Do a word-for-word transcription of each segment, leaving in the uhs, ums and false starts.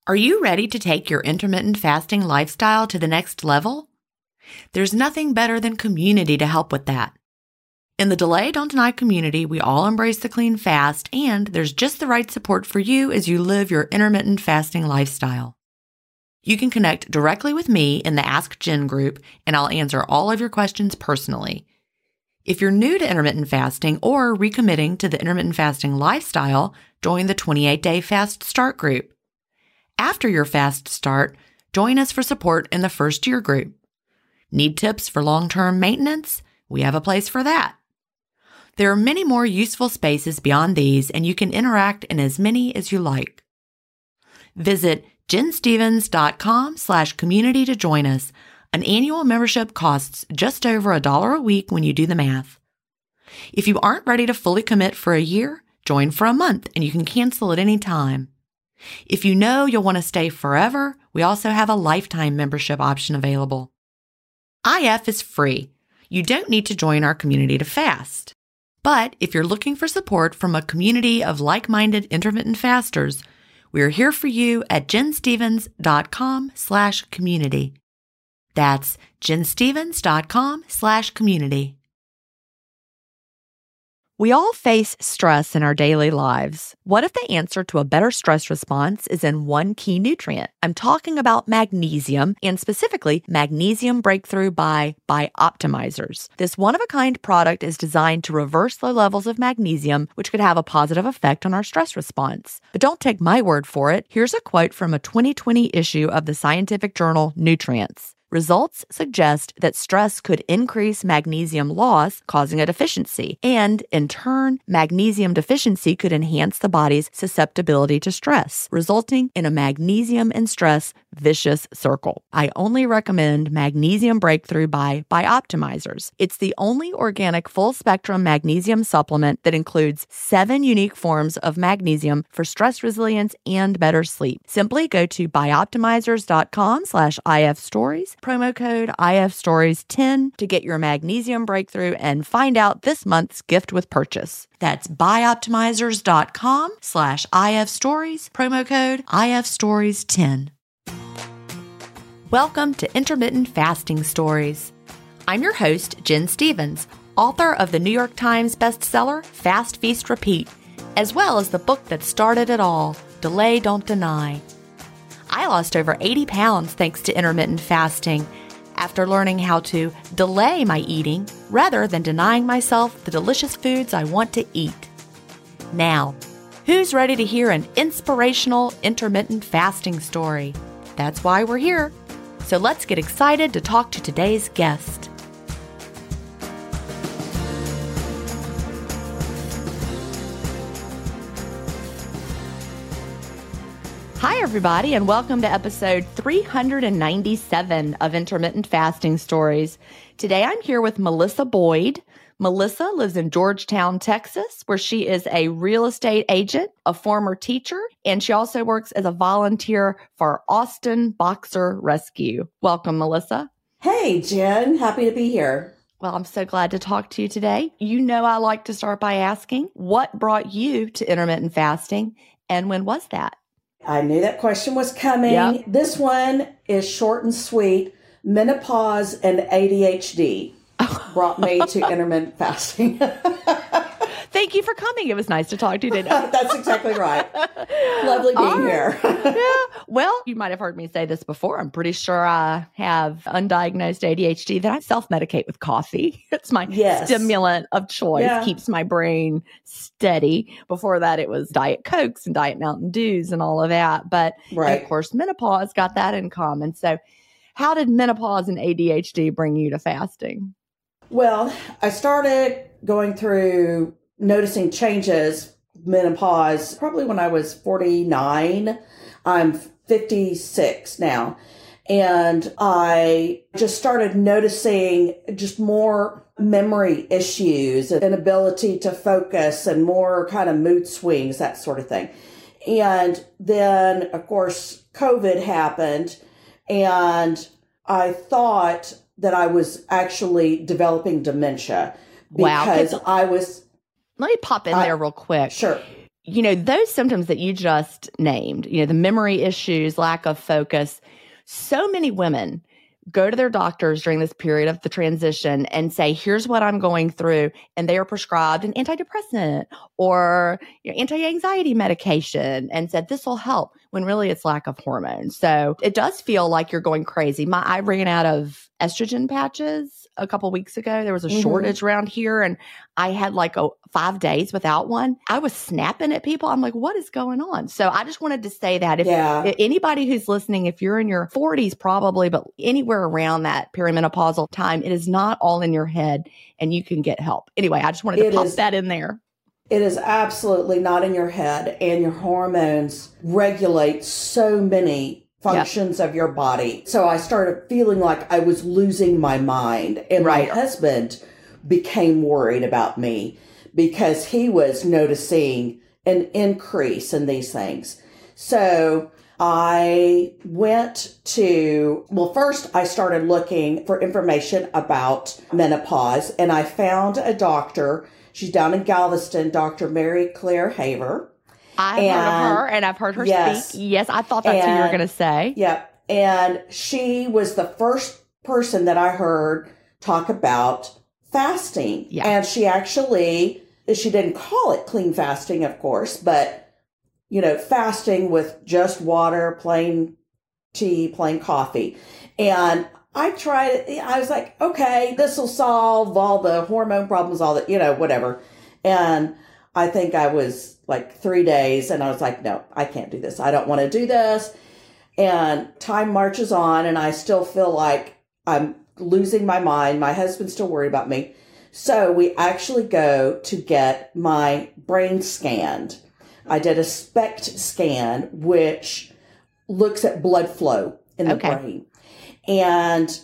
Are you ready to take your intermittent fasting lifestyle to the next level? There's nothing better than community to help with that. In the Delay Don't Deny community, we all embrace the clean fast, and there's just the right support for you as you live your intermittent fasting lifestyle. You can connect directly with me in the Ask Jen group, and I'll answer all of your questions personally. If you're new to intermittent fasting or recommitting to the intermittent fasting lifestyle, join the twenty-eight day Fast Start group. After your fast start, join us for support in the first year group. Need tips for long-term maintenance? We have a place for that. There are many more useful spaces beyond these, and you can interact in as many as you like. Visit jenstevens.com slash community to join us. An annual membership costs just over a dollar a week when you do the math. If you aren't ready to fully commit for a year, join for a month and you can cancel at any time. If you know you'll want to stay forever, we also have a lifetime membership option available. I F is free. You don't need to join our community to fast. But if you're looking for support from a community of like-minded intermittent fasters, we're here for you at jenstevens.com slash community. That's jenstevens.com slash community. We all face stress in our daily lives. What if the answer to a better stress response is in one key nutrient? I'm talking about magnesium, and specifically Magnesium Breakthrough by Bioptimizers. This one-of-a-kind product is designed to reverse low levels of magnesium, which could have a positive effect on our stress response. But don't take my word for it. Here's a quote from a twenty twenty issue of the scientific journal Nutrients. Results suggest that stress could increase magnesium loss, causing a deficiency, and in turn, magnesium deficiency could enhance the body's susceptibility to stress, resulting in a magnesium and stress vicious circle. I only recommend Magnesium Breakthrough by Bioptimizers. It's the only organic full-spectrum magnesium supplement that includes seven unique forms of magnesium for stress resilience and better sleep. Simply go to bioptimizers.com slash ifstories, promo code I F stories ten to get your Magnesium Breakthrough and find out this month's gift with purchase. That's bioptimizers.com slash ifstories, promo code I F stories ten. Welcome to Intermittent Fasting Stories. I'm your host, Jen Stevens, author of the New York Times bestseller, Fast, Feast, Repeat, as well as the book that started it all, Delay Don't Deny. I lost over eighty pounds thanks to intermittent fasting after learning how to delay my eating rather than denying myself the delicious foods I want to eat. Now, who's ready to hear an inspirational intermittent fasting story? That's why we're here. So let's get excited to talk to today's guest. Hi, everybody, and welcome to episode three hundred ninety-seven of Intermittent Fasting Stories. Today, I'm here with Melissa Boyd. Melissa lives in Georgetown, Texas, where she is a real estate agent, a former teacher, and she also works as a volunteer for Austin Boxer Rescue. Welcome, Melissa. Hey, Jen. Happy to be here. Well, I'm so glad to talk to you today. You know I like to start by asking, what brought you to intermittent fasting, and when was that? I knew that question was coming. Yep. This one is short and sweet. Menopause and A D H D brought me to intermittent fasting. Thank you for coming. It was nice to talk to you today. That's exactly right. Lovely being right. here. Yeah. Well, you might have heard me say this before. I'm pretty sure I have undiagnosed A D H D that I self-medicate with coffee. It's my yes. stimulant of choice. Yeah. Keeps my brain steady. Before that, it was Diet Cokes and Diet Mountain Dews and all of that. But right. of course, menopause got that in common. So how did menopause and A D H D bring you to fasting? Well, I started going through noticing changes, menopause, probably when I was forty-nine. I'm fifty-six now. And I just started noticing just more memory issues, and inability to focus, and more kind of mood swings, that sort of thing. And then, of course, COVID happened, and I thought that I was actually developing dementia because wow. I was... Let me pop in I, there real quick. Sure. you know, those symptoms that you just named, you know, the memory issues, lack of focus, so many women go to their doctors during this period of the transition and say, here's what I'm going through. And they are prescribed an antidepressant or you know, anti-anxiety medication and said, this will help, when really it's lack of hormones. So it does feel like you're going crazy. My, I ran out of estrogen patches a couple weeks ago. There was a mm-hmm. shortage around here and I had like a five days without one. I was snapping at people. I'm like, what is going on? So I just wanted to say that if, yeah. if anybody who's listening, if you're in your forties probably, but anywhere around that perimenopausal time, it is not all in your head and you can get help. Anyway, I just wanted to it pop is, that in there. It is absolutely not in your head, and your hormones regulate so many functions yep. of your body. So I started feeling like I was losing my mind, and right. my husband became worried about me because he was noticing an increase in these things. So I went to, well, first I started looking for information about menopause, and I found a doctor. She's down in Galveston, Doctor Mary Claire Haver. I've and, heard of her, and I've heard her yes, speak. Yes, I thought that's and, who you were going to say. Yeah, and she was the first person that I heard talk about fasting. Yeah. And she actually, she didn't call it clean fasting, of course, but, you know, fasting with just water, plain tea, plain coffee. And I tried it. I was like, okay, this will solve all the hormone problems, all the, you know, whatever. And I think I was like three days and I was like, no, I can't do this. I don't want to do this. And time marches on and I still feel like I'm losing my mind. My husband's still worried about me. So we actually go to get my brain scanned. I did a SPECT scan, which looks at blood flow in the okay. brain. And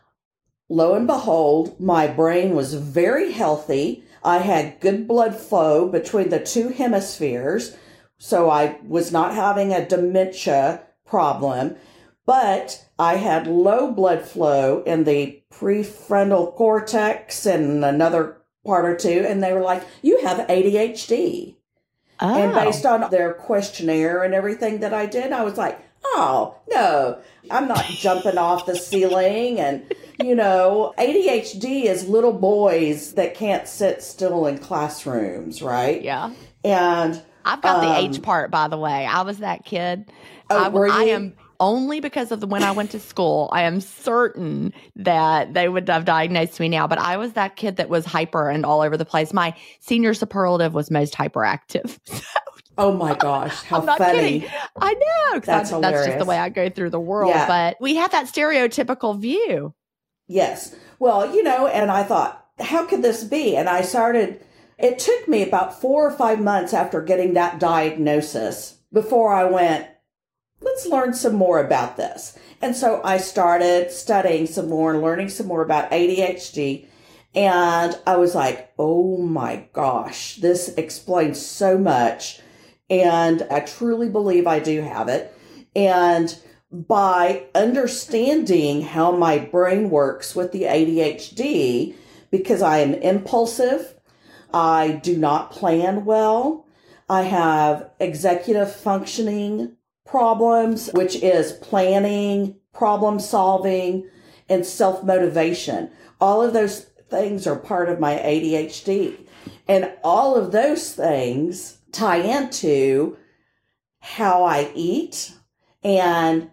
lo and behold, my brain was very healthy. I had good blood flow between the two hemispheres. So I was not having a dementia problem, but I had low blood flow in the prefrontal cortex and another part or two. And they were like, you have A D H D. Oh. And based on their questionnaire and everything that I did, I was like, oh, no, I'm not jumping off the ceiling. And, you know, A D H D is little boys that can't sit still in classrooms, right? Yeah. And I've got um, the H part, by the way. I was that kid. Oh, I, were you? I am only because of the when I went to school. I am certain that they would have diagnosed me now, but I was that kid that was hyper and all over the place. My senior superlative was most hyperactive. Oh my gosh, how I'm not funny. Kidding. I know. That's I, hilarious. That's just the way I go through the world. Yeah. But we have that stereotypical view. Yes. Well, you know, and I thought, how could this be? And I started, it took me about four or five months after getting that diagnosis before I went, let's learn some more about this. And so I started studying some more and learning some more about A D H D. And I was like, oh my gosh, this explains so much. And I truly believe I do have it. And by understanding how my brain works with the A D H D, because I am impulsive, I do not plan well, I have executive functioning problems, which is planning, problem solving, and self-motivation. All of those things are part of my A D H D. And all of those things tie into how I eat and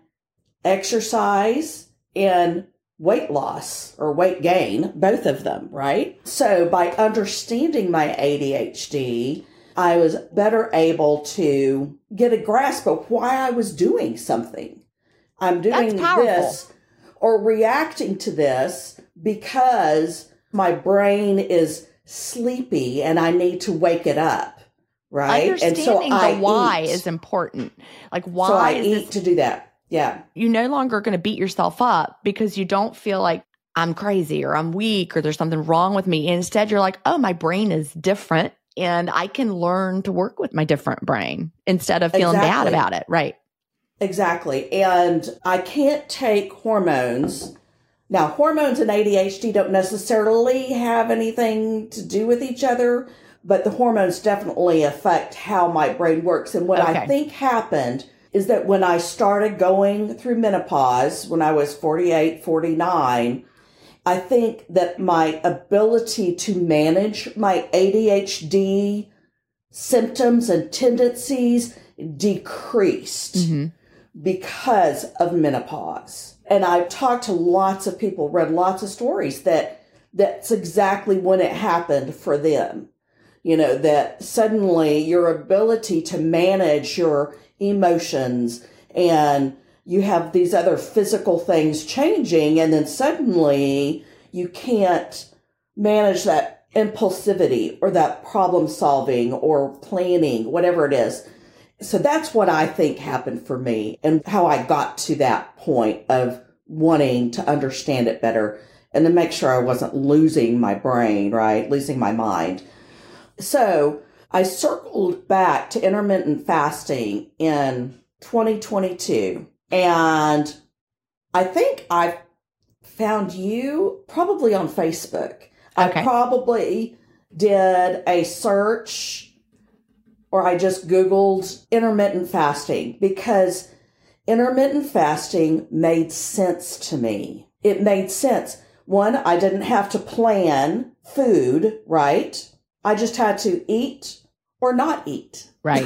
exercise and weight loss or weight gain, both of them, right? So by understanding my A D H D, I was better able to get a grasp of why I was doing something. I'm doing this or reacting to this because my brain is sleepy and I need to wake it up. Right. Understanding and so the I why eat. is important. Like why so I is eat this, to do that. Yeah. You're no longer going to beat yourself up because you don't feel like I'm crazy or I'm weak or there's something wrong with me. Instead, you're like, oh, my brain is different and I can learn to work with my different brain instead of feeling exactly. bad about it. Right. Exactly. And I can't take hormones. Now, hormones and A D H D don't necessarily have anything to do with each other, but the hormones definitely affect how my brain works. And what Okay. I think happened is that when I started going through menopause, when I was forty-eight, forty-nine, I think that my ability to manage my A D H D symptoms and tendencies decreased Mm-hmm. because of menopause. And I've talked to lots of people, read lots of stories that that's exactly when it happened for them. You know, that suddenly your ability to manage your emotions and you have these other physical things changing, and then suddenly you can't manage that impulsivity or that problem solving or planning, whatever it is. So that's what I think happened for me and how I got to that point of wanting to understand it better and to make sure I wasn't losing my brain, right? Losing my mind. So I circled back to intermittent fasting in twenty twenty-two. And I think I found you probably on Facebook. Okay. I probably did a search or I just Googled intermittent fasting because intermittent fasting made sense to me. It made sense. One, I didn't have to plan food, right? I just had to eat or not eat. Right.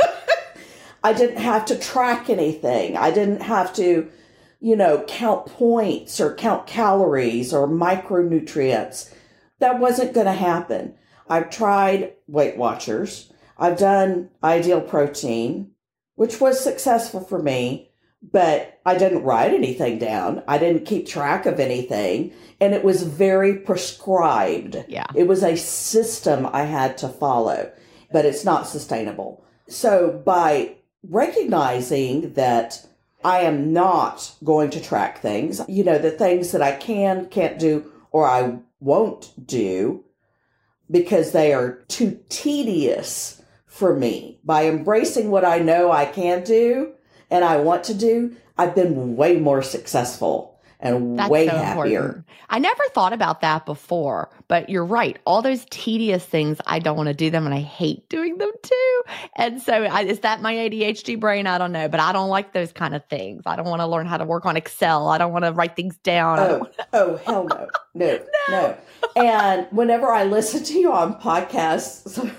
I didn't have to track anything. I didn't have to, you know, count points or count calories or micronutrients. That wasn't going to happen. I've tried Weight Watchers. I've done Ideal Protein, which was successful for me, but I didn't write anything down. I didn't keep track of anything. And it was very prescribed. Yeah. It was a system I had to follow, but it's not sustainable. So by recognizing that I am not going to track things, you know, the things that I can, can't do, or I won't do because they are too tedious for me. By embracing what I know I can do and I want to do, I've been way more successful and That's way so happier. important. I never thought about that before, but you're right. All those tedious things, I don't want to do them and I hate doing them too. And so I, is that my A D H D brain? I don't know, but I don't like those kind of things. I don't want to learn how to work on Excel. I don't want to write things down. I don't Oh, wanna- oh, hell no. No, no. And whenever I listen to you on podcasts,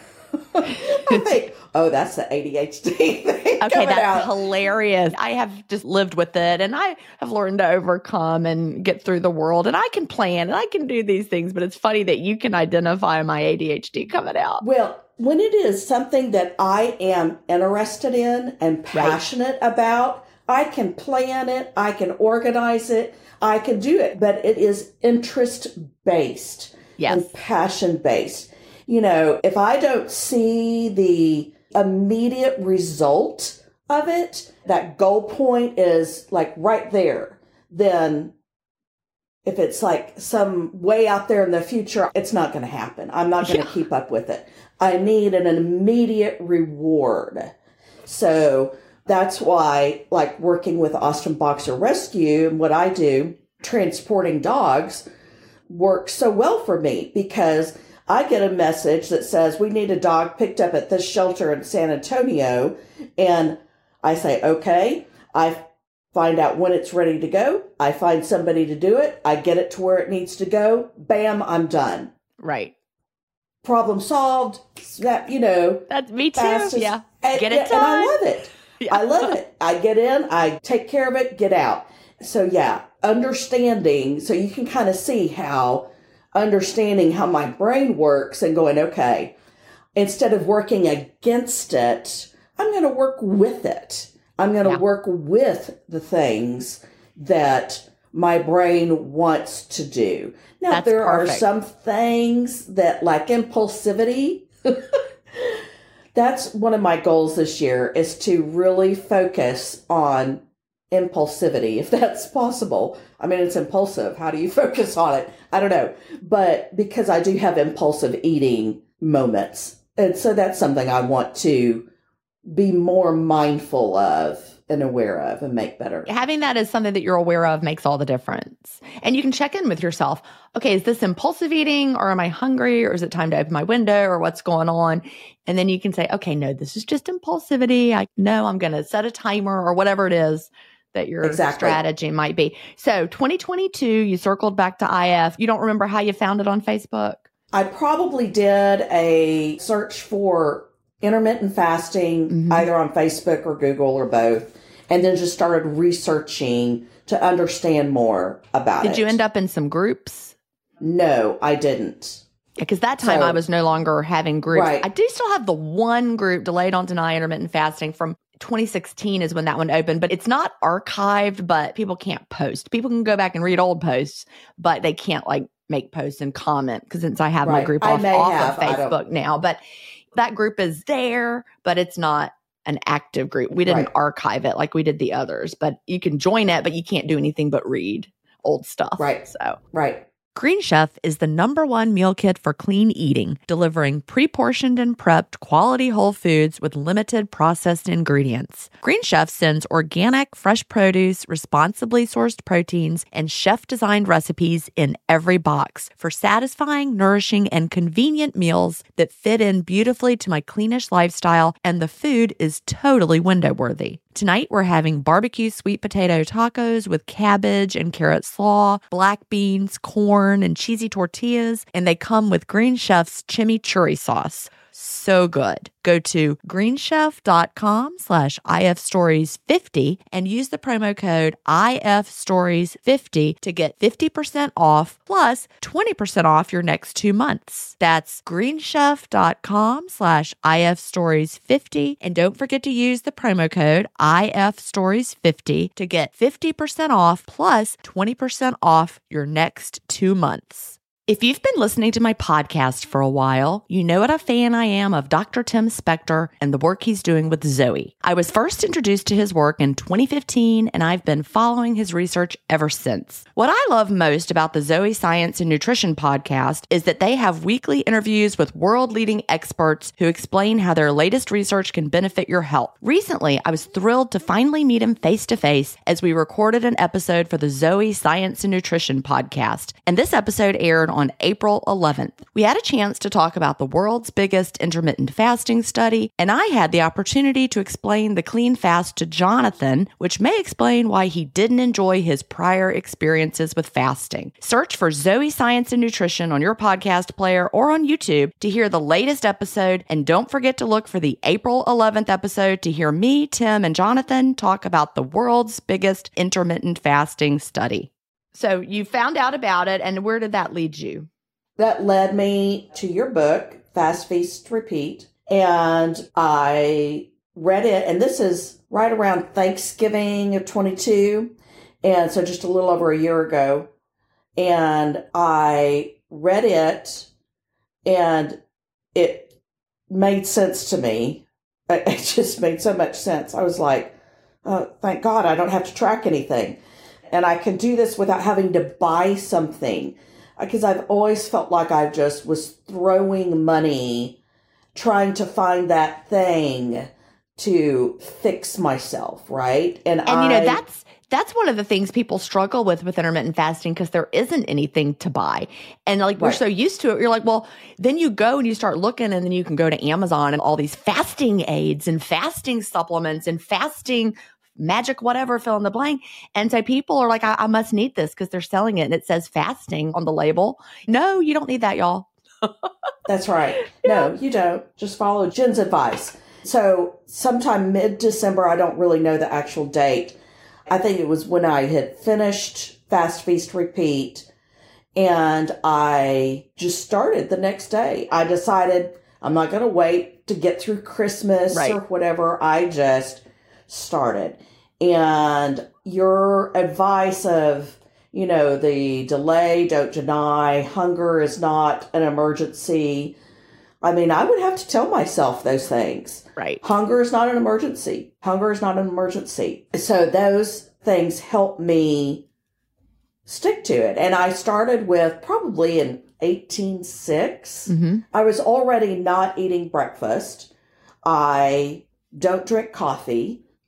I think, oh, that's the A D H D thing. Okay, coming that's out. hilarious. I have just lived with it and I have learned to overcome and get through the world and I can plan and I can do these things, but it's funny that you can identify my A D H D coming out. Well, when it is something that I am interested in and passionate about, I can plan it, I can organize it, I can do it, but it is interest-based Yes. and passion-based. You know, if I don't see the immediate result of it, that goal point is like right there, then if it's like some way out there in the future, it's not going to happen. I'm not going to Yeah. keep up with it. I need an immediate reward. So that's why, like working with Austin Boxer Rescue and what I do, transporting dogs, works so well for me because I get a message that says we need a dog picked up at this shelter in San Antonio. And I say, okay, I find out when it's ready to go. I find somebody to do it. I get it to where it needs to go. Bam, I'm done. Right. Problem solved. That, you know, That's me too. fastest- Yeah. And, Get it and I done. love it. Yeah. I love it. I get in, I take care of it, get out. So yeah, understanding, so you can kind of see how understanding how my brain works and going, okay, instead of working against it, I'm going to work with it. I'm going to Yeah. work with the things that my brain wants to do. Now, That's there are perfect. some things that, like impulsivity, that's one of my goals this year is to really focus on impulsivity, if that's possible. I mean, it's impulsive. How do you focus on it? I don't know. But because I do have impulsive eating moments. And so that's something I want to be more mindful of and aware of and make better. Having that as something that you're aware of makes all the difference. And you can check in with yourself. Okay, is this impulsive eating, or am I hungry, or is it time to open my window, or what's going on? And then you can say, okay, no, this is just impulsivity. I know I'm going to set a timer or whatever it is that your exactly. strategy might be. So twenty twenty-two, you circled back to I F. You don't remember how you found it on Facebook? I probably did a search for intermittent fasting, mm-hmm. either on Facebook or Google or both, and then just started researching to understand more about Did it. Did you end up in some groups? No, I didn't. Because that time so, I was no longer having groups. Right. I do still have the one group, Delay Don't Deny Intermittent Fasting, from twenty sixteen is when that one opened, but it's not archived, but people can't post. People can go back and read old posts, but they can't like make posts and comment, because since I have right. my group I off, off have, of Facebook now. But that group is there, but it's not an active group. We didn't right. archive it like we did the others, but you can join it, but you can't do anything but read old stuff. Right. So, right. Green Chef is the number one meal kit for clean eating, delivering pre-portioned and prepped quality whole foods with limited processed ingredients. Green Chef sends organic, fresh produce, responsibly sourced proteins, and chef-designed recipes in every box for satisfying, nourishing, and convenient meals that fit in beautifully to my cleanish lifestyle, and the food is totally window-worthy. Tonight, we're having barbecue sweet potato tacos with cabbage and carrot slaw, black beans, corn, and cheesy tortillas, and they come with Green Chef's chimichurri sauce. So good. Go to greenchef.com slash ifstories50 and use the promo code ifstories50 to get fifty percent off plus twenty percent off your next two months. That's greenchef.com slash ifstories50. And don't forget to use the promo code ifstories50 to get fifty percent off plus twenty percent off your next two months. If you've been listening to my podcast for a while, you know what a fan I am of Doctor Tim Spector and the work he's doing with Zoe. I was first introduced to his work in twenty fifteen, and I've been following his research ever since. What I love most about the Zoe Science and Nutrition podcast is that they have weekly interviews with world-leading experts who explain how their latest research can benefit your health. Recently, I was thrilled to finally meet him face-to-face as we recorded an episode for the Zoe Science and Nutrition podcast, and this episode aired on on April eleventh. We had a chance to talk about the world's biggest intermittent fasting study, and I had the opportunity to explain the clean fast to Jonathan, which may explain why he didn't enjoy his prior experiences with fasting. Search for Zoe Science and Nutrition on your podcast player or on YouTube to hear the latest episode, and don't forget to look for the April eleventh episode to hear me, Tim, and Jonathan talk about the world's biggest intermittent fasting study. So you found out about it, and where did that lead you? That led me to your book, Fast, Feast, Repeat, and I read it, and this is right around Thanksgiving of twenty-two, and so just a little over a year ago, and I read it, and it made sense to me. It just made so much sense. I was like, oh, thank God I don't have to track anything. And I can do this without having to buy something, because I've always felt like I just was throwing money trying to find that thing to fix myself, right? And, and I, you know, that's that's one of the things people struggle with with intermittent fasting, because there isn't anything to buy. And like, we're right. so used to it. You're like, well, then you go and you start looking, and then you can go to Amazon and all these fasting aids and fasting supplements and fasting magic, whatever, fill in the blank. And so people are like, I, I must need this because they're selling it and it says fasting on the label. No, you don't need that, y'all. That's right. Yeah. No, you don't. Just follow Jen's advice. So sometime mid-December, I don't really know the actual date. I think it was when I had finished Fast, Feast, Repeat, and I just started the next day. I decided I'm not going to wait to get through Christmas right. or whatever. I just started. And your advice of, you know, the delay, don't deny, hunger is not an emergency. I mean, I would have to tell myself those things. Right. Hunger is not an emergency. Hunger is not an emergency. So those things help me stick to it. And I started with probably in eighteen six. Mm-hmm. I was already not eating breakfast. I don't drink coffee.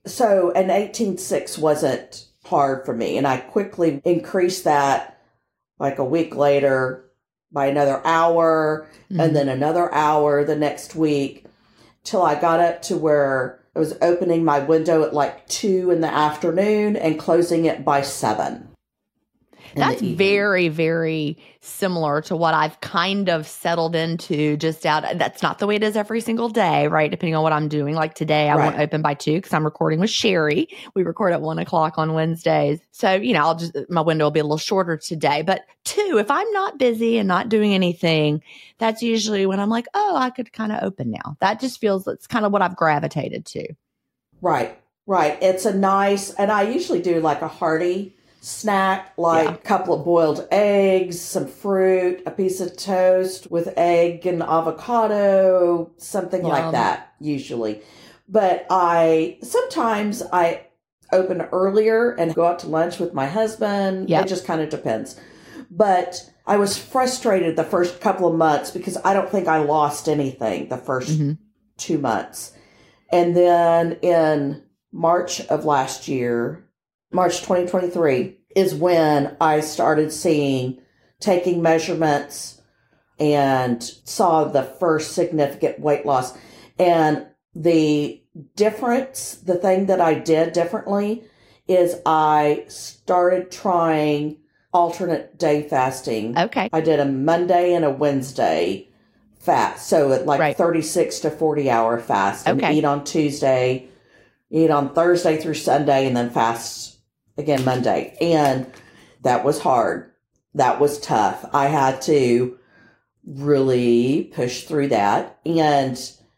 So an eighteen six wasn't hard for me. And I quickly increased that like a week later by another hour mm-hmm. and then another hour the next week till I got up to where I was opening my window at like two in the afternoon and closing it by seven. That's very, very similar to what I've kind of settled into just out. That's not the way it is every single day, right? Depending on what I'm doing. Like today, I right. won't open by two because I'm recording with Sherry. We record at one o'clock on Wednesdays. So, you know, I'll just, my window will be a little shorter today. But two, if I'm not busy and not doing anything, that's usually when I'm like, oh, I could kind of open now. That just feels, it's kind of what I've gravitated to. Right, right. It's a nice, and I usually do like a hearty snack, like yeah. a couple of boiled eggs, some fruit, a piece of toast with egg and avocado, something Yum. like that, usually. But I, sometimes I open earlier and go out to lunch with my husband. Yep. It just kind of depends. But I was frustrated the first couple of months because I don't think I lost anything the first mm-hmm. two months. And then in March of last year, March twenty twenty-three is when I started seeing, taking measurements and saw the first significant weight loss. And the difference, the thing that I did differently is I started trying alternate day fasting. Okay. I did a Monday and a Wednesday fast. So at like right. thirty-six to forty hour fast and okay. eat on Tuesday, eat on Thursday through Sunday, and then fast again Monday. And that was hard. That was tough. I had to really push through that. And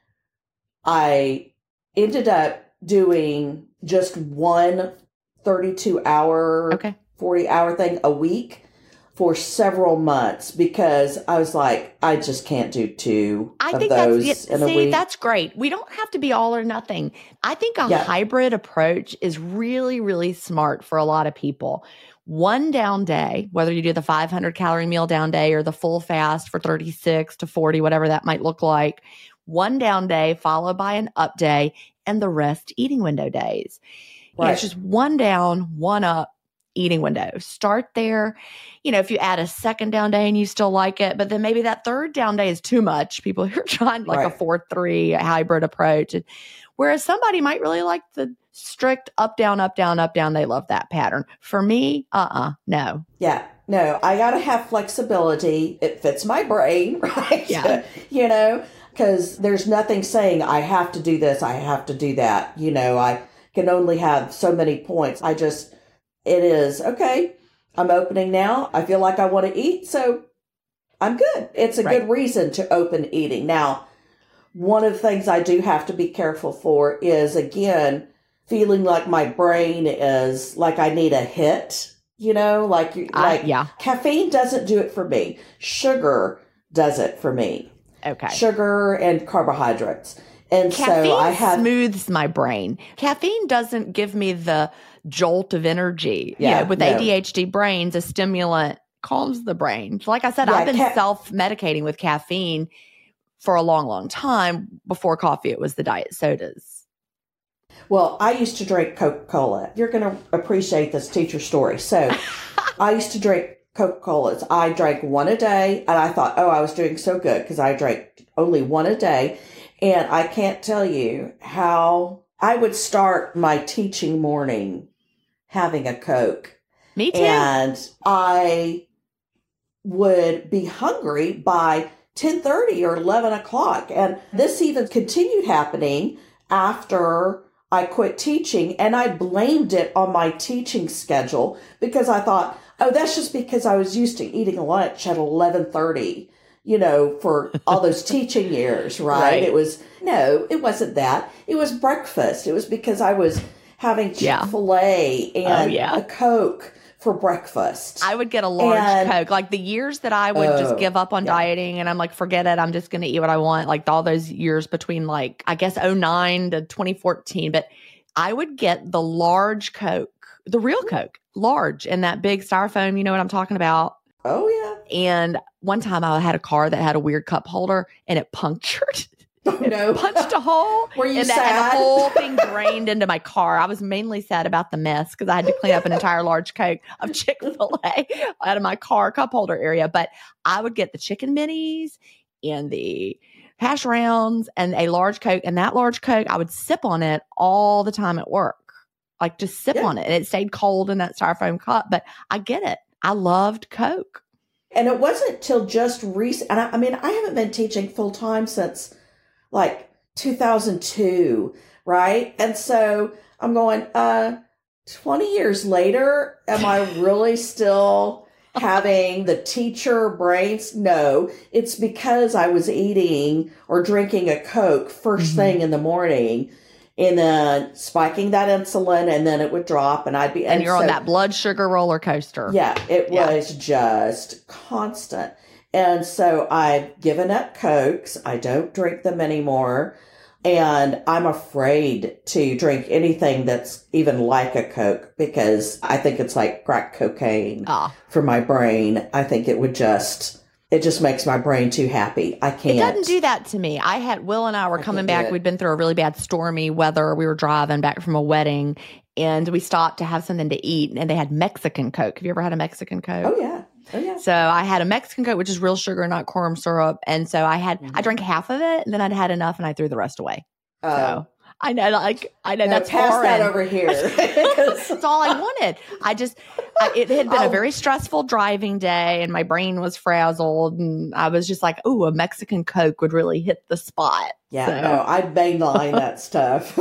I ended up doing just one thirty-two hour, okay. forty hour thing a week for several months because I was like, I just can't do two I of think those that's, in a see, week. That's great. We don't have to be all or nothing. I think a yeah. hybrid approach is really, really smart for a lot of people. One down day, whether you do the five hundred calorie meal down day or the full fast for thirty-six to forty, whatever that might look like, one down day followed by an up day and the rest eating window days. Right. You know, it's just one down, one up eating window. Start there. You know, if you add a second down day and you still like it, but then maybe that third down day is too much. People who are trying like right. a four three hybrid approach. Whereas somebody might really like the strict up, down, up, down, up, down. They love that pattern. For me, uh-uh, no. Yeah, no, I got to have flexibility. It fits my brain, right? Yeah. You know, because there's nothing saying I have to do this, I have to do that. You know, I can only have so many points. I just, it is, okay, I'm opening now. I feel like I want to eat, so I'm good. It's a right. good reason to open eating. Now, one of the things I do have to be careful for is, again, feeling like my brain is like I need a hit, you know, like, like uh, yeah. caffeine doesn't do it for me. Sugar does it for me. Okay. Sugar and carbohydrates. And caffeine so I have smooths my brain. Caffeine doesn't give me the jolt of energy. Yeah, you know, with no. A D H D brains, a stimulant calms the brain. So like I said, yeah, I've been ca- self-medicating with caffeine for a long, long time. Before coffee, it was the diet sodas. Well, I used to drink Coca-Cola. You're going to appreciate this teacher story. So I used to drink Coca-Colas. I drank one a day, and I thought, oh, I was doing so good because I drank only one a day. And I can't tell you how I would start my teaching morning having a Coke. Me too. And I would be hungry by ten thirty or eleven o'clock. And this even continued happening after I quit teaching. And I blamed it on my teaching schedule because I thought, oh, that's just because I was used to eating lunch at eleven thirty. You know, for all those teaching years, right? right? It was, no, it wasn't that. It was breakfast. It was because I was having Chick-fil-A yeah. and oh, yeah. a Coke for breakfast. I would get a large and, Coke. Like the years that I would oh, just give up on yeah. dieting and I'm like, forget it. I'm just going to eat what I want. Like all those years between like, I guess oh nine to twenty fourteen. But I would get the large Coke, the real Coke, large in that big styrofoam. You know what I'm talking about? Oh, yeah. And one time I had a car that had a weird cup holder and it punctured. Oh, It no. punched a hole. Were you and, the, sad? and the whole thing drained into my car. I was mainly sad about the mess because I had to clean up an entire large Coke of Chick-fil-A out of my car cup holder area. But I would get the chicken minis and the hash rounds and a large Coke. And that large Coke, I would sip on it all the time at work. Like just sip Yeah. on it. And it stayed cold in that styrofoam cup. But I get it. I loved Coke. And it wasn't till just recent. And I, I mean, I haven't been teaching full time since like two thousand two, right? And so I'm going, uh, twenty years later, am I really still having the teacher brains? No, it's because I was eating or drinking a Coke first Mm-hmm. thing in the morning and then spiking that insulin, and then it would drop and I'd be, And, you're so- on that blood sugar roller coaster. Yeah, it Yeah. was just constant. And so I've given up Cokes. I don't drink them anymore. And I'm afraid to drink anything that's even like a Coke because I think it's like crack cocaine Ah. for my brain. I think it would just, it just makes my brain too happy. I can't. It doesn't do that to me. I had Will and I were I coming can't do back. it. We'd been through a really bad stormy weather. We were driving back from a wedding and we stopped to have something to eat and they had Mexican Coke. Have you ever had a Mexican Coke? Oh, yeah. Oh, yeah. So I had a Mexican Coke, which is real sugar, not corn syrup. And so I had, I drank half of it and then I'd had enough and I threw the rest away. Oh, So I know, like, I know no, that's pass foreign. that over here. 'Cause- That's all I wanted. I just, I, it had been Oh. a very stressful driving day and my brain was frazzled. And I was just like, ooh, a Mexican Coke would really hit the spot. yeah, So- no, I mainline that stuff.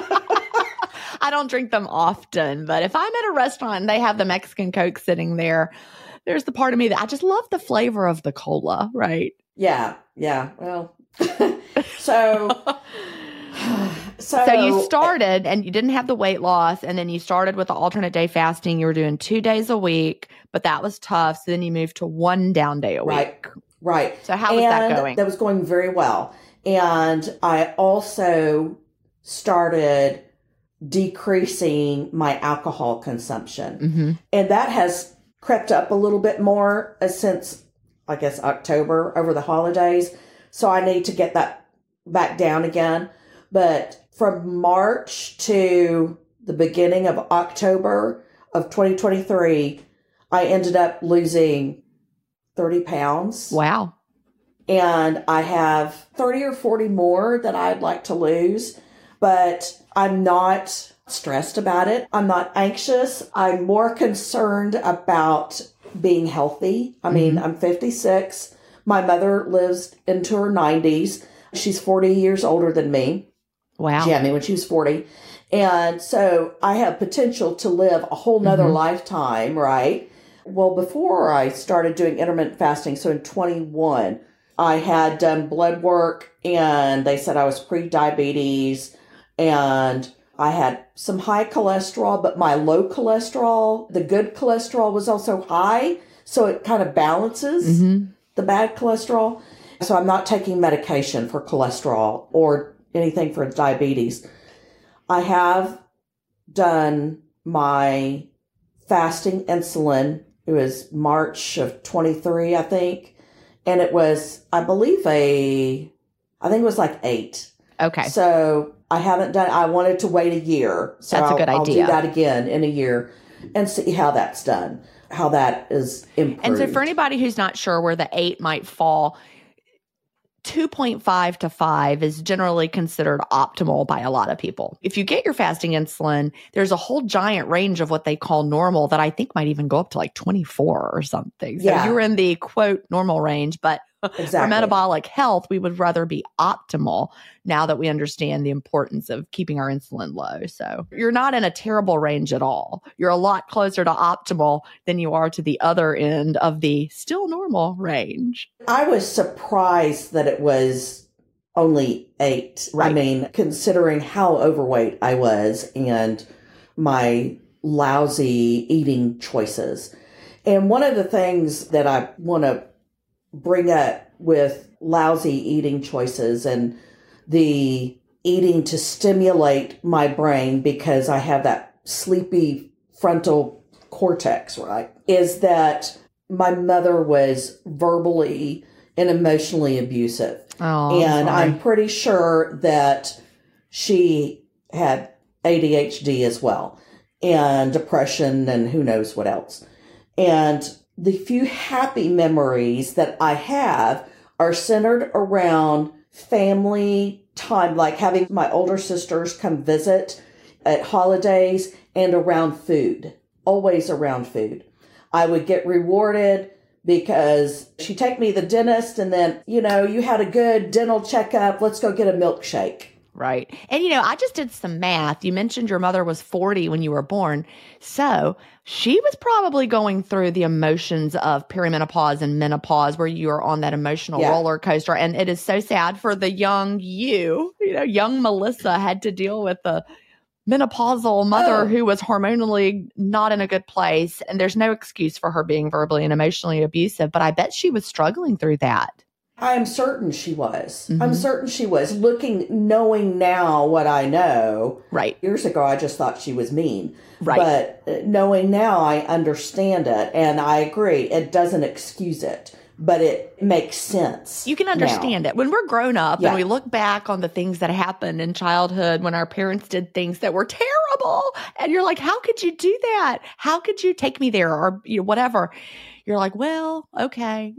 I don't drink them often, but if I'm at a restaurant and they have the Mexican Coke sitting there, there's the part of me that I just love the flavor of the cola, right? Yeah, yeah. Well, so, so, So you started and you didn't have the weight loss, and then you started with the alternate day fasting. You were doing two days a week, but that was tough. So then you moved to one down day a Right. week. right. So how was and that going? That was going very well. And I also started decreasing my alcohol consumption. Mm-hmm. And that has crept up a little bit more uh, since, I guess, October over the holidays. So I need to get that back down again. But from March to the beginning of October of twenty twenty-three, I ended up losing thirty pounds. Wow. And I have thirty or forty more that I'd like to lose, but I'm not stressed about it. I'm not anxious. I'm more concerned about being healthy. I mean, Mhm. I'm fifty-six. My mother lives into her nineties. She's forty years older than me. Wow. She had me when she was forty. And so I have potential to live a whole nother Mhm. lifetime, right? Well, before I started doing intermittent fasting, so in twenty-one, I had done blood work and they said I was pre-diabetes and I had some high cholesterol, but my low cholesterol, the good cholesterol was also high. So it kind of balances Mm-hmm. the bad cholesterol. So I'm not taking medication for cholesterol or anything for diabetes. I have done my fasting insulin. It was March of twenty-three, I think. And it was, I believe, a, I think it was like eight. Okay. So I haven't done, I wanted to wait a year. So That's a I'll, good I'll idea. do that again in a year and see how that's done, how that is improved. And so for anybody who's not sure where the eight might fall, two point five to five is generally considered optimal by a lot of people. If you get your fasting insulin, there's a whole giant range of what they call normal that I think might even go up to like twenty-four or something. So Yeah. you're in the quote normal range, but for Exactly. metabolic health, we would rather be optimal now that we understand the importance of keeping our insulin low. So you're not in a terrible range at all. You're a lot closer to optimal than you are to the other end of the still normal range. I was surprised that it was only eight. I Right. mean, considering how overweight I was and my lousy eating choices. And one of the things that I want to bring up with lousy eating choices and the eating to stimulate my brain because I have that sleepy frontal cortex, right? Is that my mother was verbally and emotionally abusive. Oh, and sorry. I'm pretty sure that she had A D H D as well, and depression, and who knows what else. And the few happy memories that I have are centered around family time, like having my older sisters come visit at holidays, and around food, always around food. I would get rewarded because she'd take me to the dentist, and then, you know, you had a good dental checkup. Let's go get a milkshake. Right. And, you know, I just did some math. You mentioned your mother was forty when you were born. So she was probably going through the emotions of perimenopause and menopause, where you are on that emotional Yeah. roller coaster. And it is so sad for the young you, you know, young Melissa had to deal with the menopausal mother Oh. who was hormonally not in a good place. And there's no excuse for her being verbally and emotionally abusive. But I bet she was struggling through that. I am certain she was. Mhm. I'm certain she was. Looking, knowing now what I know. Right. Years ago, I just thought she was mean. Right. But uh, knowing now, I understand it. And I agree. It doesn't excuse it, but it makes sense. You can understand now. it. When we're grown up Yeah. and we look back on the things that happened in childhood when our parents did things that were terrible, and you're like, how could you do that? How could you take me there, or you know, whatever? You're like, well, okay.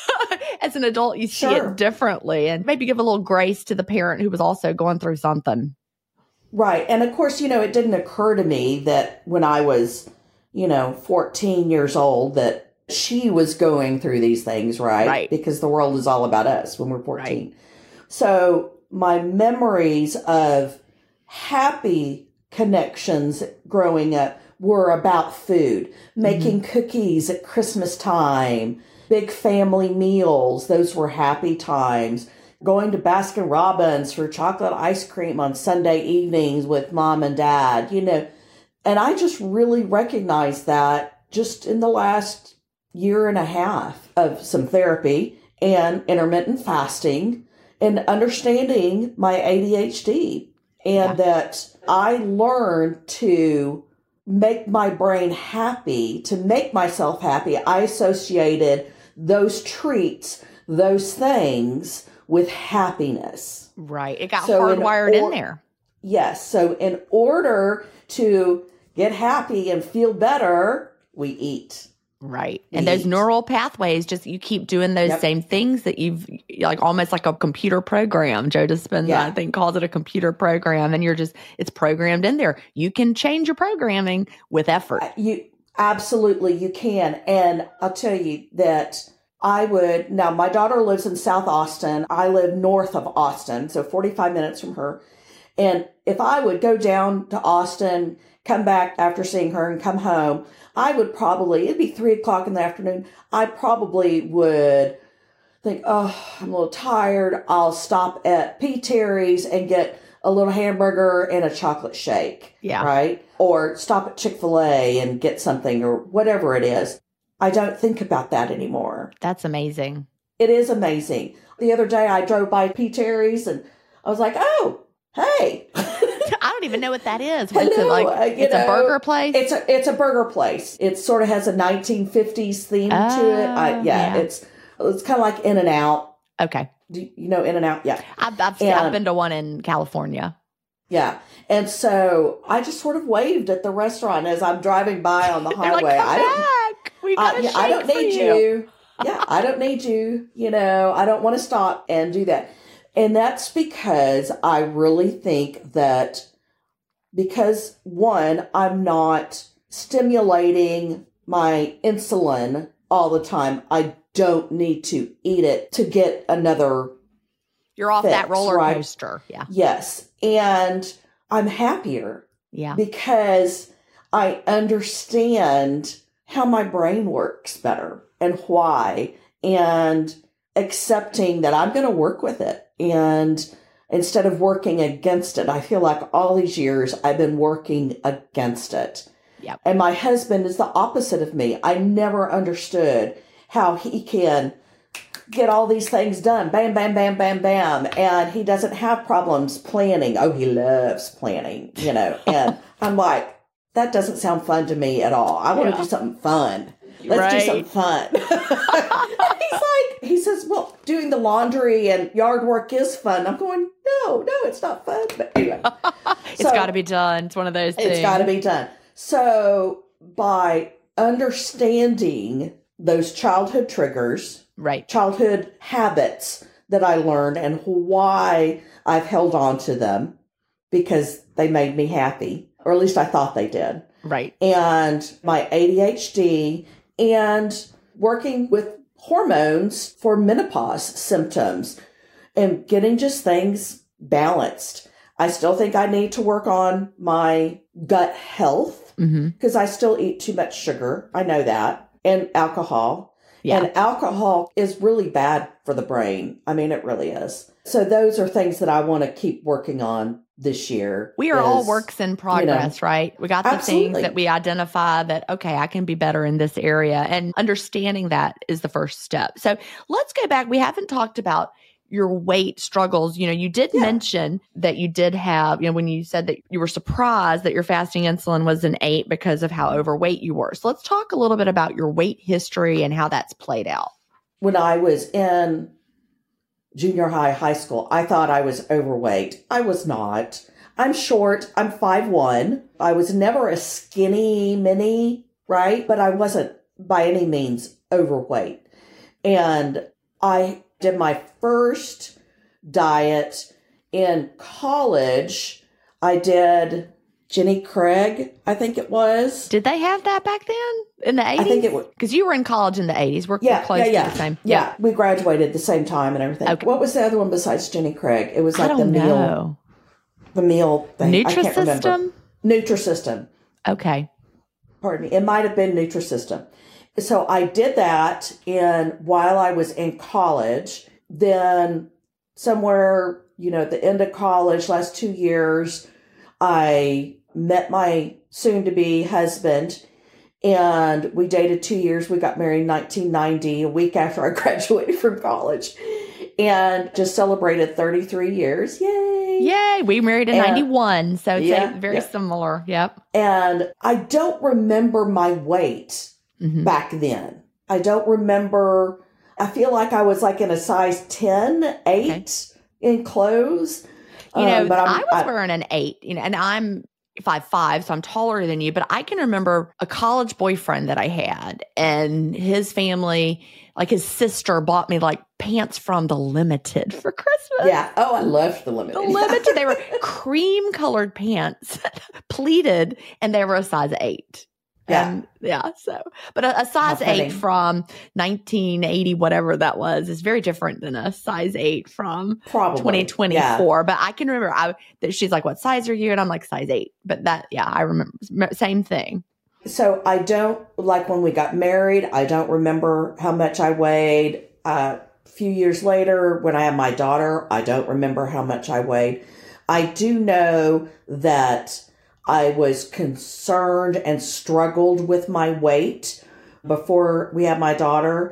As an adult, you see Sure. it differently, and maybe give a little grace to the parent who was also going through something. Right. And of course, you know, it didn't occur to me that when I was, you know, fourteen years old, that she was going through these things, right? Right. Because the world is all about us when we're fourteen. So my memories of happy connections growing up were about food, making cookies at Christmas time, big family meals. Those were happy times. Going to Baskin Robbins for chocolate ice cream on Sunday evenings with mom and dad, you know. And I just really recognized that just in the last year and a half of some therapy and intermittent fasting and understanding my A D H D. And Yeah. that I learned to make my brain happy, to make myself happy. I associated those treats, those things with happiness. Right. It got So in hardwired in or- there. Yes. So in order to get happy and feel better, we eat. Right. We And those eat. neural pathways, just you keep doing those Yep. same things that you've like almost like a computer program. Joe Dispenza, Yeah. I think, calls it a computer program. And you're just, it's programmed in there. You can change your programming with effort. You absolutely you can. And I'll tell you that I would now my daughter lives in South Austin. I live north of Austin, so forty-five minutes from her. And if I would go down to Austin, come back after seeing her and come home, I would probably, it'd be three o'clock in the afternoon. I probably would think, oh, I'm a little tired. I'll stop at P. Terry's and get a little hamburger and a chocolate shake. Yeah. Right. Or stop at Chick-fil-A and get something or whatever it is. I don't think about that anymore. That's amazing. It is amazing. The other day I drove by P. Terry's and I was like, oh, hey. I don't even know what that is. What's Hello, it like? uh, you It's a know, burger place? It's a it's a burger place. It sort of has a nineteen fifties theme to it. I, Oh, yeah, yeah. it's it's kind of like In and Out. Okay. Do you know In and Out? Yeah, I've, I've, And- I've been to one in California. yeah. And so I just sort of waved at the restaurant as I'm driving by on the They're highway. like, come I don't. back. We got I, a yeah, I shake don't for need you. you. Yeah, I don't need you. You know, I don't want to stop and do that. And that's because I really think that because one, I'm not stimulating my insulin all the time. I don't need to eat it to get another You're off that fix, roller right? coaster. Yeah. yes. And I'm happier Yeah. because I understand how my brain works better and why, and accepting that I'm going to work with it. And instead of working against it, I feel like all these years I've been working against it. Yep. And my husband is the opposite of me. I never understood how he can get all these things done. Bam, bam, bam, bam, bam. And he doesn't have problems planning. Oh, he loves planning, you know. And I'm like, that doesn't sound fun to me at all. I want to Yeah. do something fun. Let's right. do something fun. He's like, he says, well, doing the laundry and yard work is fun. I'm going, no, no, it's not fun. But anyway. It's so, got to be done. It's one of those things. It's got to be done. So by understanding those childhood triggers, right, childhood habits that I learned and why I've held on to them because they made me happy, or at least I thought they did. Right. And my A D H D and working with hormones for menopause symptoms and getting just things balanced. I still think I need to work on my gut health because mm-hmm. I still eat too much sugar. I know that. And alcohol. Yeah. And alcohol is really bad for the brain. I mean, it really is. So those are things that I want to keep working on this year. We are is, all works in progress, you know, right? We got the absolutely. things that we identify that, okay, I can be better in this area. And understanding that is the first step. So let's go back. We haven't talked about your weight struggles. You know, you did yeah. mention that you did have, you know, when you said that you were surprised that your fasting insulin was an eight because of how overweight you were. So let's talk a little bit about your weight history and how that's played out. When I was in junior high, high school, I thought I was overweight. I was not. I'm short. I'm five one. I was never a skinny mini, right? But I wasn't by any means overweight. And I did my first diet in college. I did Jenny Craig, I think it was. Did they have that back then in the eighties? I think it was. Because you were in college in the eighties. We're, yeah, we're close yeah, yeah. to the same. Yeah. yeah, we graduated the same time and everything. Okay. What was the other one besides Jenny Craig? It was like I don't the meal. know. The meal thing. Nutrisystem? Nutrisystem. Okay. Pardon me. It might have been Nutrisystem. So I did that in while I was in college. Then somewhere, you know, at the end of college, last two years, I met my soon-to-be husband, and we dated two years. We got married in nineteen ninety, a week after I graduated from college, and just celebrated thirty-three years. Yay! Yay! We married in and, ninety-one, so it's yeah, very yeah. similar. Yep. And I don't remember my weight mm-hmm. back then. I don't remember... I feel like I was like in a size ten, eight okay. in clothes. You know, um, but I'm, I was I, wearing an eight, you know, and I'm five five, so I'm taller than you. But I can remember a college boyfriend that I had, and his family, like his sister, bought me like pants from the Limited for Christmas. Yeah. Oh, I loved the Limited. The Limited. They were cream colored pants, pleated, and they were a size eight. Yeah. And yeah. So, but a, a size eight from nineteen eighty, whatever that was, is very different than a size eight from Probably. twenty twenty-four. Yeah. But I can remember I, that she's like, what size are you? And I'm like, size eight. But that, yeah, I remember. Same thing. So I don't, like when we got married, I don't remember how much I weighed. Uh, a few years later, when I had my daughter, I don't remember how much I weighed. I do know that I was concerned and struggled with my weight before we had my daughter.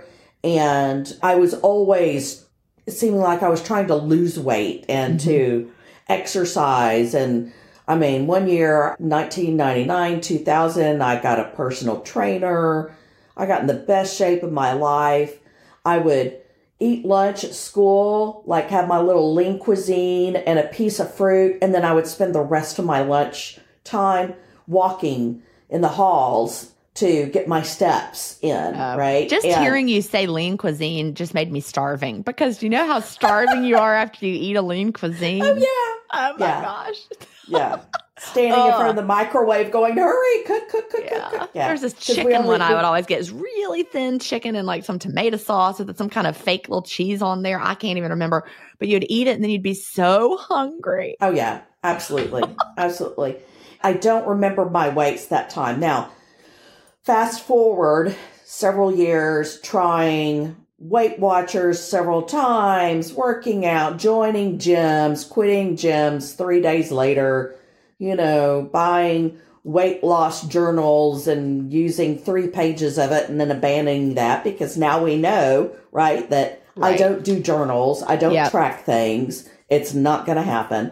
And I was always seeming like I was trying to lose weight and mm-hmm. to exercise. And I mean, one year, nineteen ninety-nine, two thousand, I got a personal trainer. I got in the best shape of my life. I would eat lunch at school, like have my little lean cuisine and a piece of fruit. And then I would spend the rest of my lunch time walking in the halls to get my steps in, uh, right? Just and, hearing you say lean cuisine just made me starving, because you know how starving you are after you eat a lean cuisine? Oh, yeah. Oh, my yeah. gosh. Yeah. Standing uh, in front of the microwave going, hurry, cook, cook, cook, yeah. cook, cook. Yeah. There's this chicken only, one I would always get. Is really thin chicken and like some tomato sauce with some kind of fake little cheese on there. I can't even remember. But you'd eat it and then you'd be so hungry. Oh, yeah. Absolutely. Absolutely. I don't remember my weights that time. Now, fast forward several years, trying Weight Watchers several times, working out, joining gyms, quitting gyms three days later, you know, buying weight loss journals and using three pages of it and then abandoning that because now we know, right, that right. I don't do journals. I don't yep. track things. It's not going to happen.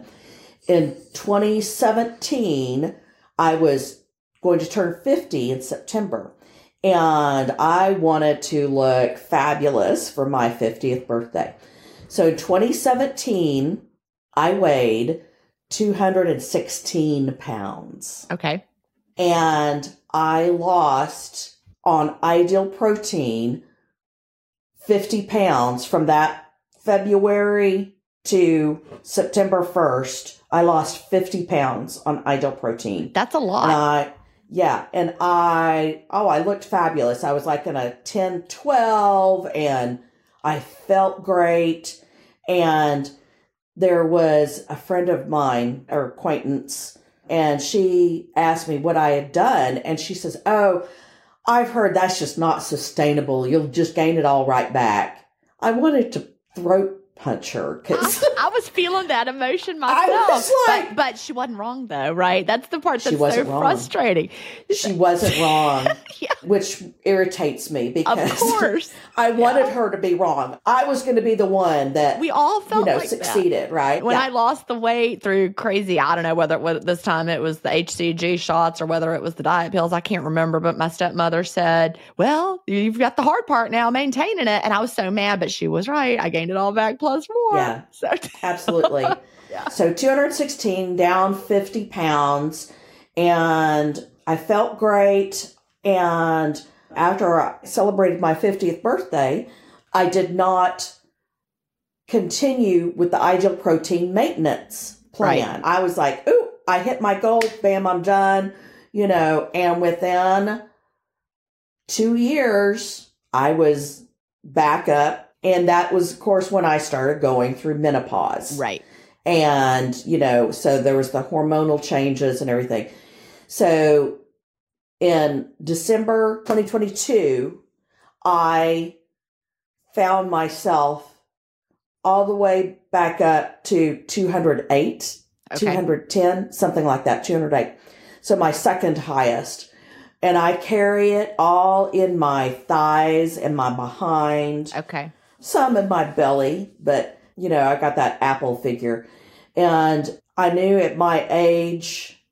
In twenty seventeen, I was going to turn fifty in September. And I wanted to look fabulous for my fiftieth birthday. So in twenty seventeen, I weighed two hundred sixteen pounds. Okay. And I lost on Ideal Protein fifty pounds from that February to September first. I lost fifty pounds on Ideal Protein. That's a lot. And I, yeah. And I, oh, I looked fabulous. I was like in a ten, twelve, and I felt great. And there was a friend of mine or acquaintance, and she asked me what I had done. And she says, oh, I've heard that's just not sustainable. You'll just gain it all right back. I wanted to throat punch her because I, I was feeling that emotion myself. I was like, but, but she wasn't wrong though, right? That's the part She that's so wasn't wrong. frustrating. she wasn't wrong, Yeah. which irritates me because Of course. I wanted Yeah. her to be wrong. I was going to be the one that We all you felt know like that. succeeded, right? When Yeah. I lost the weight through crazy, I don't know whether, whether this time it was the H C G shots or whether it was the diet pills. I can't remember, but my stepmother said, well, you've got the hard part now, maintaining it. And I was so mad, but she was right. I gained it all back plus more. Yeah. So Absolutely. Yeah. So two hundred sixteen, down fifty pounds, and I felt great. And after I celebrated my fiftieth birthday, I did not continue with the Ideal Protein maintenance plan. Right. I was like, ooh, I hit my goal. Bam, I'm done. You know, and within two years, I was back up. And that was, of course, when I started going through menopause. Right. And, you know, so there was the hormonal changes and everything. So in December twenty twenty-two, I found myself all the way back up to two hundred eight, Okay. two hundred ten, something like that, two hundred eight. So my second highest. And I carry it all in my thighs and my behind. Okay. Some in my belly, but you know, I got that apple figure. And I knew at my age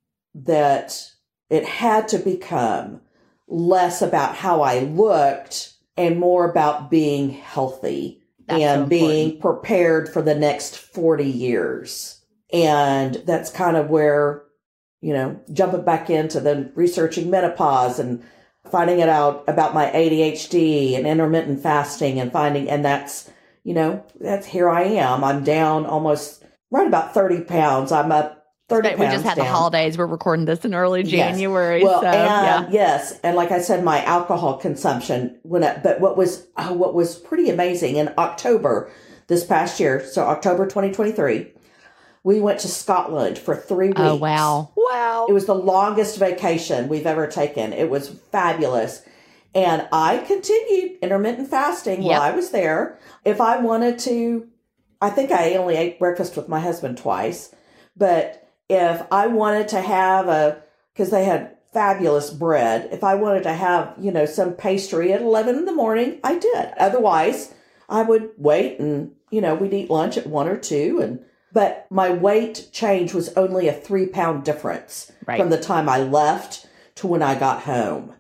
that it had to become less about how I looked and more about being healthy That's and so being prepared for the next forty years. And that's kind of where, you know, jumping back into the researching menopause and finding it out about my A D H D and intermittent fasting and finding, and that's, you know, that's here I am. I'm down almost right about thirty pounds. I'm up thirty We pounds just had down. the holidays. We're recording this in early Yes. January. Well, so, and yeah. yes, and like I said, my alcohol consumption went up. But what was oh, what was pretty amazing in October this past year, so October twenty twenty-three, we went to Scotland for three weeks. Oh, wow. Wow. It was the longest vacation we've ever taken. It was fabulous. And I continued intermittent fasting Yep. while I was there. If I wanted to, I think I only ate breakfast with my husband twice. But if I wanted to have a, because they had fabulous bread, if I wanted to have, you know, some pastry at eleven in the morning, I did. Otherwise, I would wait and, you know, we'd eat lunch at one or two. And But my weight change was only a three pound difference Right. from the time I left to when I got home.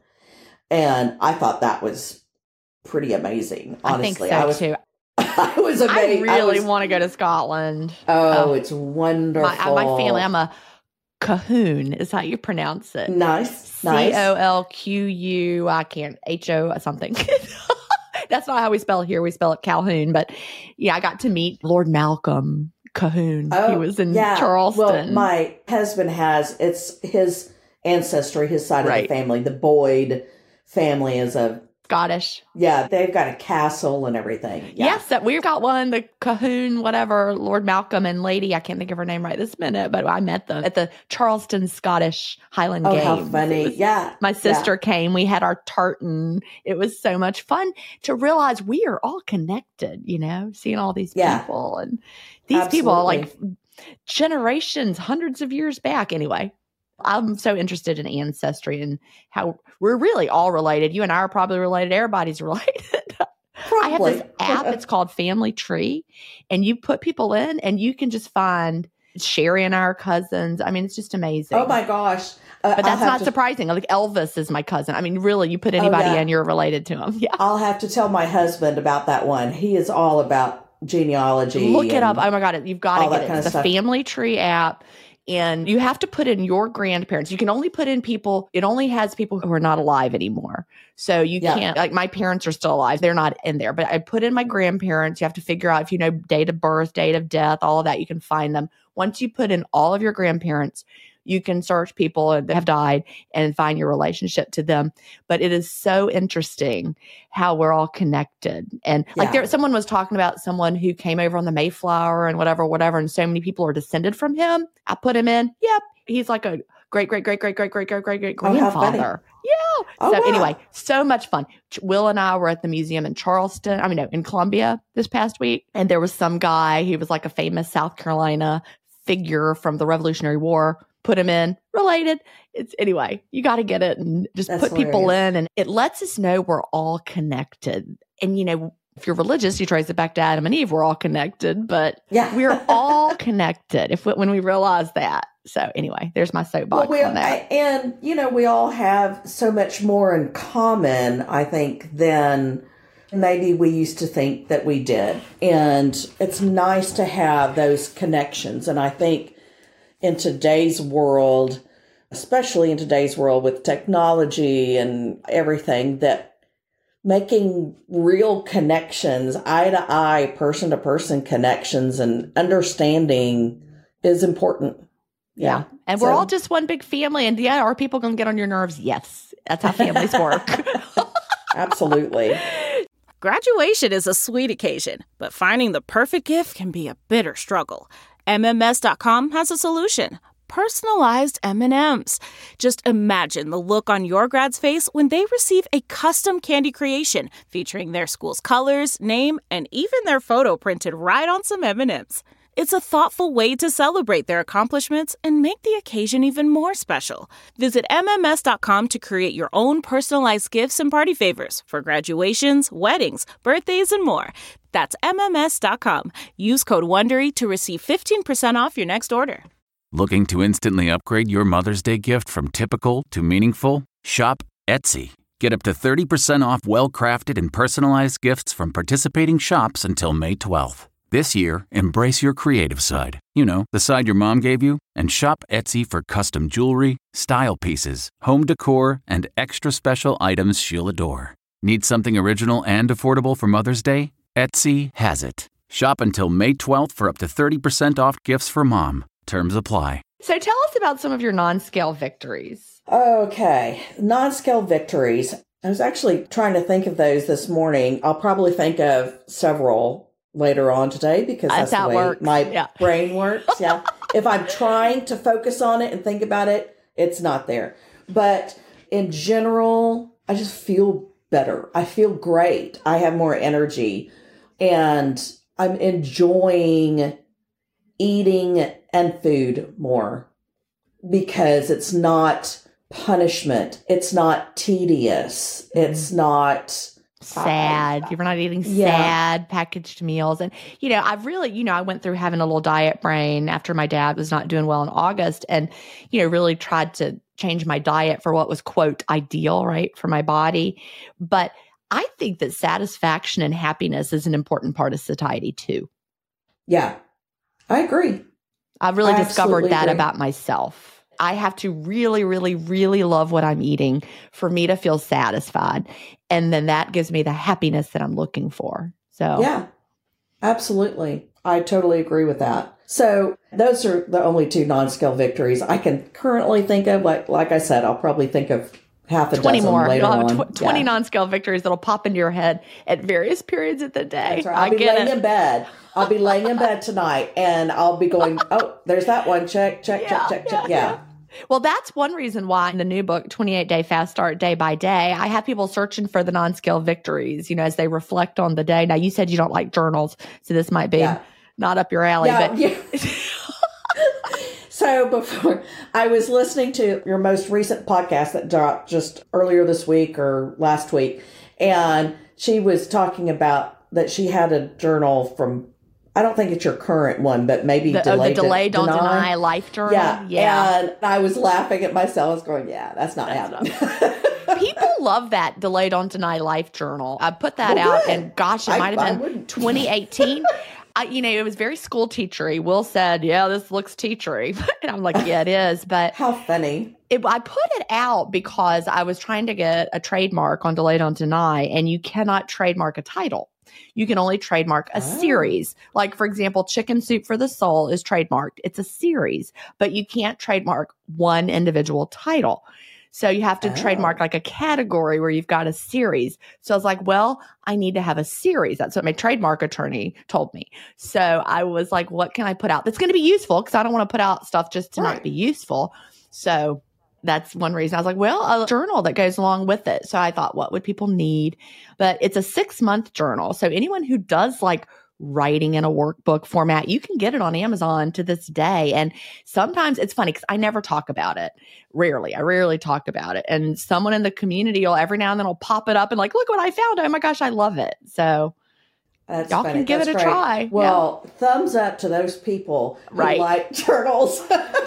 And I thought that was pretty amazing. Honestly, I think so was, too. I was I amazed. really was, want to go to Scotland. oh, oh. it's wonderful. My, my family, I'm a Cahoon, is how you pronounce it. nice, nice. C O L Q U, I can't, H O something. That's not how we spell it here. We spell it Calhoun. But yeah, I got to meet Lord Malcolm Cahoon. Oh, he was in yeah. Charleston. Well, my husband has, it's his ancestry, his side Right. of the family. The Boyd family is a, Scottish. yeah, they've got a castle and everything. Yeah. Yes, that we've got one, the Cahoon, whatever, Lord Malcolm and lady, I can't think of her name right this minute, but I met them at the Charleston Scottish Highland Oh, Games. how It funny. was- Yeah. My sister came. We had our tartan. It was so much fun to realize we are all connected, you know, seeing all these Yeah. people and these people are like Absolutely. generations, hundreds of years back. Anyway, I'm so interested in ancestry and how we're really all related. You and I are probably related. Everybody's related. I have Probably. this app. It's called Family Tree, and you put people in, and you can just find Sherry and I are cousins. I mean, it's just amazing. Oh my gosh. Uh, but that's not to, surprising. Like Elvis is my cousin. I mean, really, you put anybody oh, yeah. in, you're related to him. Yeah. I'll have to tell my husband about that one. He is all about genealogy. Look it up. Oh my God. You've got to get it. It's the stuff. Family Tree app. And you have to put in your grandparents. You can only put in people, it only has people who are not alive anymore. So you yeah. can't, like my parents are still alive. They're not in there. But I put in my grandparents. You have to figure out if you know date of birth, date of death, all of that. You can find them. Once you put in all of your grandparents, you can search people that have died and find your relationship to them. But it is so interesting how we're all connected. And yeah. like there, someone was talking about someone who came over on the Mayflower and whatever, whatever. And so many people are descended from him. I put him in. Yep. He's like a great, great, great, great, great, great, great, great, great grandfather. Yeah. Oh, so wow. anyway, so much fun. Will and I were at the museum in Charleston. I mean, no, in Columbia this past week. And there was some guy, he was like a famous South Carolina figure from the Revolutionary War. Put him in, related. It's anyway, you got to get it and just That's put hilarious. people in. And it lets us know we're all connected. And, you know, if you're religious, you trace it back to Adam and Eve. We're all connected, but yeah. we're all connected if when we realize that. So anyway, there's my soapbox well, on that. And, you know, we all have so much more in common, I think, than maybe we used to think that we did. And it's nice to have those connections. And I think in today's world, especially in today's world with technology and everything, that making real connections, eye to eye, person to person connections and understanding is important. Yeah. yeah. And so, we're all just one big family. And yeah, are people going to get on your nerves? Yes. That's how families work. Absolutely. Graduation is a sweet occasion, but finding the perfect gift can be a bitter struggle. M M S dot com has a solution. Personalized M and M's. Just imagine the look on your grad's face when they receive a custom candy creation featuring their school's colors, name, and even their photo printed right on some M and M's. It's a thoughtful way to celebrate their accomplishments and make the occasion even more special. Visit M M S dot com to create your own personalized gifts and party favors for graduations, weddings, birthdays, and more. That's M M S dot com. Use code WONDERY to receive fifteen percent off your next order. Looking to instantly upgrade your Mother's Day gift from typical to meaningful? Shop Etsy. Get up to thirty percent off well-crafted and personalized gifts from participating shops until May twelfth. This year, embrace your creative side. You know, the side your mom gave you. And shop Etsy for custom jewelry, style pieces, home decor, and extra special items she'll adore. Need something original and affordable for Mother's Day? Etsy has it. Shop until May twelfth for up to thirty percent off gifts for mom. Terms apply. So tell us about some of your non-scale victories. Okay. Non-scale victories. I was actually trying to think of those this morning. I'll probably think of several later on today because that's, that's the way works. my yeah. brain works. Yeah. If I'm trying to focus on it and think about it, it's not there. But in general, I just feel better. I feel great. I have more energy and I'm enjoying eating and food more because it's not punishment. It's not tedious. It's not sad. You're not eating yeah. sad packaged meals. And, you know, I've really, you know, I went through having a little diet brain after my dad was not doing well in August and, you know, really tried to change my diet for what was, quote, ideal, right, for my body. But I think that satisfaction and happiness is an important part of satiety too. Yeah, I agree. I've really I discovered that agree. about myself. I have to really, really, really love what I'm eating for me to feel satisfied. And then that gives me the happiness that I'm looking for. So, yeah, absolutely. I totally agree with that. So those are the only two non-scale victories I can currently think of. Like, like I said, I'll probably think of half a twenty dozen more. later You'll have on. Tw- twenty yeah. non-scale victories that'll pop into your head at various periods of the day. That's right. I'll I be get laying it. in bed. I'll be laying in bed tonight and I'll be going, oh, there's that one. Check, check, Yeah, check, check, yeah, check. Yeah. yeah. Well, that's one reason why in the new book, twenty-eight day Fast Start Day by Day, I have people searching for the non-scale victories, you know, as they reflect on the day. Now, you said you don't like journals, so this might be Yeah. not up your alley. Yeah, but yeah. So before I was listening to your most recent podcast that dropped just earlier this week or last week, and she was talking about that she had a journal from I don't think it's your current one, but maybe The, delay, oh, the delay, don't don't deny. deny life journal. Yeah. yeah. And I was laughing at myself. I was going, yeah, that's not That's happening. not- People love that delay, don't deny life journal. I put that Well, out good. and gosh, it I- might I have been wouldn't. twenty eighteen. I, you know, it was very school teachery. Will said, yeah, this looks teachery. And I'm like, yeah, it is. But How funny. it, I put it out because I was trying to get a trademark on delay, don't deny, and you cannot trademark a title. You can only trademark a Oh. series. Like, for example, Chicken Soup for the Soul is trademarked. It's a series, but you can't trademark one individual title. So you have to Oh. trademark like a category where you've got a series. So I was like, well, I need to have a series. That's what my trademark attorney told me. So I was like, what can I put out that's going to be useful? Because I don't want to put out stuff just to Right. not be useful. So that's one reason. I was like, well, a journal that goes along with it. So I thought, what would people need? But it's a six month journal. So anyone who does like writing in a workbook format, you can get it on Amazon to this day. And sometimes it's funny because I never talk about it. Rarely. I rarely talk about it. And someone in the community will every now and then will pop it up and like, look what I found. Oh my gosh, I love it. So That's y'all funny. can give That's it a great. try. Well, thumbs up to those people who Right. like journals.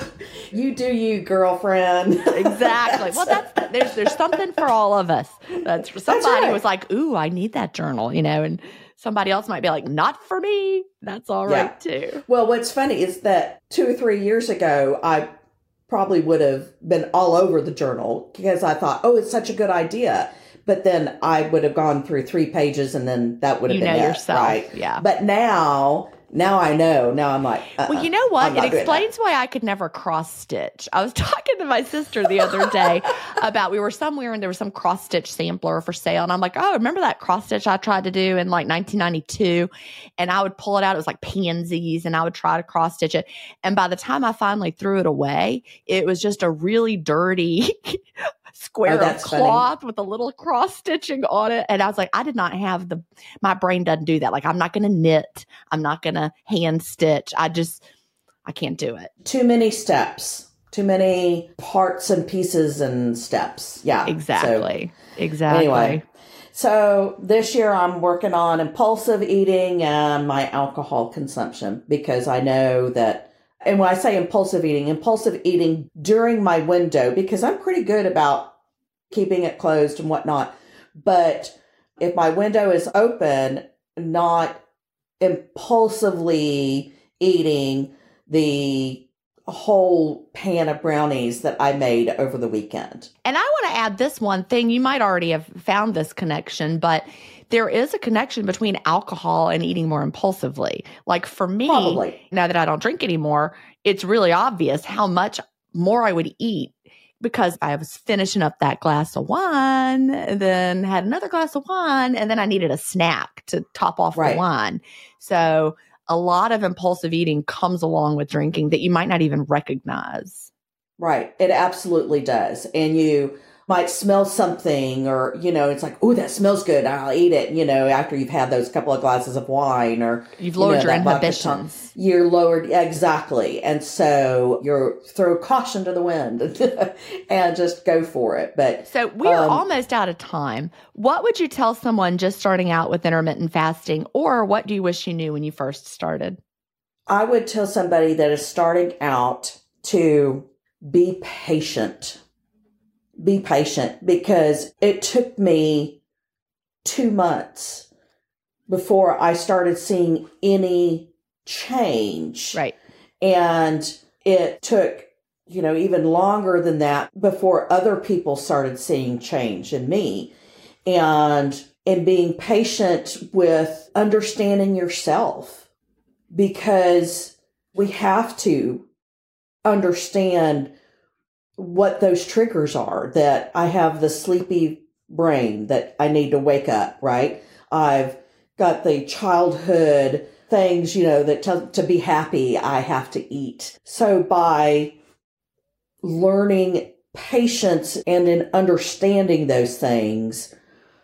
You do you, girlfriend. Exactly. Well, that's there's there's something for all of us. That's for somebody right. was like, ooh, I need that journal, you know, and somebody else might be like, not for me. That's all Yeah. right too. Well, what's funny is that two or three years ago, I probably would have been all over the journal because I thought, oh, it's such a good idea. But then I would have gone through three pages and then that would have You been know it, yourself. right? Yeah. But now, now I know. Now I'm like, uh-uh, Well, you know I'm what? not It doing explains why I could never cross stitch. I was talking to my sister the other day about we were somewhere and there was some cross stitch sampler for sale. And I'm like, oh, remember that cross stitch I tried to do in like nineteen ninety-two? And I would pull it out. It was like pansies and I would try to cross stitch it. And by the time I finally threw it away, it was just a really dirty square Oh, of that's funny. cloth with a little cross stitching on it. And I was like, I did not have the, my brain doesn't do that. Like, I'm not going to knit. I'm not going to hand stitch. I just, I can't do it. Too many steps, too many parts and pieces and steps. Yeah. Exactly. So, exactly. anyway, so this year I'm working on impulsive eating and my alcohol consumption because I know that, and when I say impulsive eating, impulsive eating during my window, because I'm pretty good about keeping it closed and whatnot. But if my window is open, not impulsively eating the whole pan of brownies that I made over the weekend. And I want to add this one thing. You might already have found this connection, but there is a connection between alcohol and eating more impulsively. Like for me, Probably. now that I don't drink anymore, it's really obvious how much more I would eat because I was finishing up that glass of wine, then had another glass of wine, and then I needed a snack to top off Right. the wine. So a lot of impulsive eating comes along with drinking that you might not even recognize. Right. It absolutely does. And you might smell something or, you know, it's like, oh, that smells good. I'll eat it, you know, after you've had those couple of glasses of wine or You've you lowered know, your that vodka inhibitions. tonic. You're lowered. Exactly. And so you're throw caution to the wind and just go for it. But So we are Um, almost out of time. What would you tell someone just starting out with intermittent fasting, or what do you wish you knew when you first started? I would tell somebody that is starting out to be patient. Be patient because it took me two months before I started seeing any change. Right. And it took, you know, even longer than that before other people started seeing change in me. And in being patient with understanding yourself, because we have to understand what those triggers are, that I have the sleepy brain that I need to wake up, right? I've got the childhood things, you know, that to, to be happy, I have to eat. So by learning patience and in understanding those things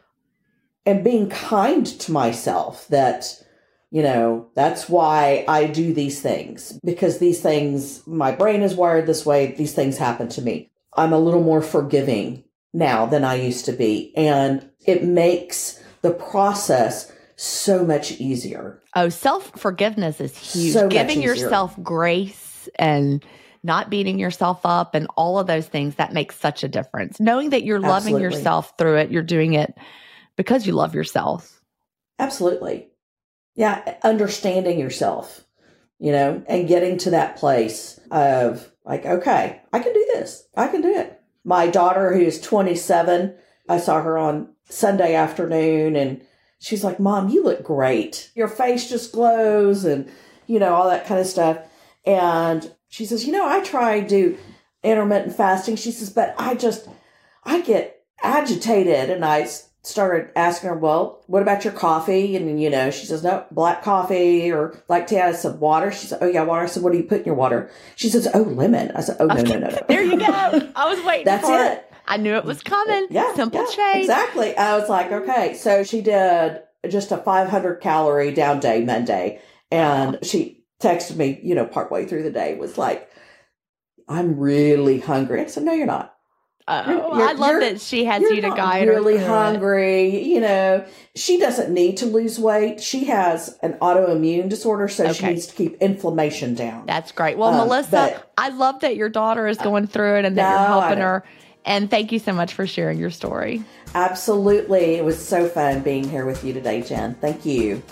and being kind to myself, that, you know, that's why I do these things, because these things, my brain is wired this way. These things happen to me. I'm a little more forgiving now than I used to be. And it makes the process so much easier. Oh, self-forgiveness is huge. So much Giving easier. yourself grace and not beating yourself up and all of those things, that makes such a difference. Knowing that you're loving Absolutely. yourself through it, you're doing it because you love yourself. Absolutely. Yeah, understanding yourself, you know, and getting to that place of like, okay, I can do this. I can do it. My daughter, who is twenty-seven, I saw her on Sunday afternoon and she's like, Mom, you look great. Your face just glows and, you know, all that kind of stuff. And she says, you know, I try to do intermittent fasting. She says, but I just, I get agitated. And I started asking her, well, what about your coffee? And, you know, she says, no, black coffee or like tea. I said, water. She said, oh, yeah, water. I said, what do you put in your water? She says, oh, lemon. I said, oh, no, no, no, no. There you go. I was waiting That's for it. it. I knew it was coming. Yeah. Simple yeah, change. Exactly. I was like, okay. So she did just a five hundred calorie down day Monday. And she texted me, you know, partway through the day, was like, I'm really hungry. I said, no, you're not. Oh, You're- you're- I love you're- that she has You're you to not guide really her. through it. hungry. You know, she doesn't need to lose weight. She has an autoimmune disorder, so she Okay. needs to keep inflammation down. That's great. Well, Um, Melissa, but- I love that your daughter is going through it and that No, you're I helping know. her. And thank you so much for sharing your story. Absolutely. It was so fun being here with you today, Jen. Thank you.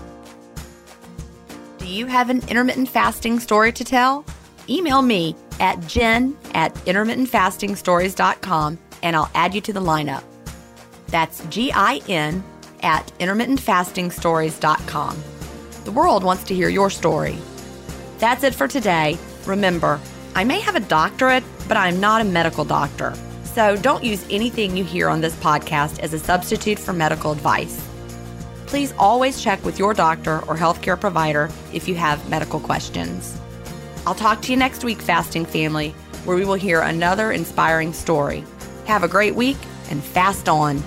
Do you have an intermittent fasting story to tell? Email me at jen at intermittent fasting stories dot com and I'll add you to the lineup. That's G I N at intermittent fasting stories dot com. The world wants to hear your story. That's it for today. Remember, I may have a doctorate, but I'm not a medical doctor. So don't use anything you hear on this podcast as a substitute for medical advice. Please always check with your doctor or healthcare provider if you have medical questions. I'll talk to you next week, Fasting Family, where we will hear another inspiring story. Have a great week and fast on.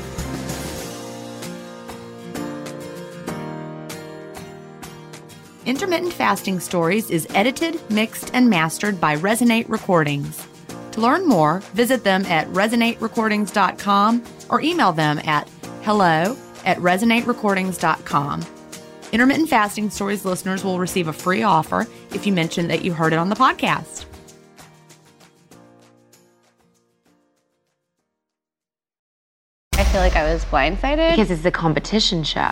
Intermittent Fasting Stories is edited, mixed, and mastered by Resonate Recordings. To learn more, visit them at resonate recordings dot com or email them at hello at resonate recordings dot com. Intermittent Fasting Stories listeners will receive a free offer if you mention that you heard it on the podcast. I feel like I was blindsided. Because it's a competition show.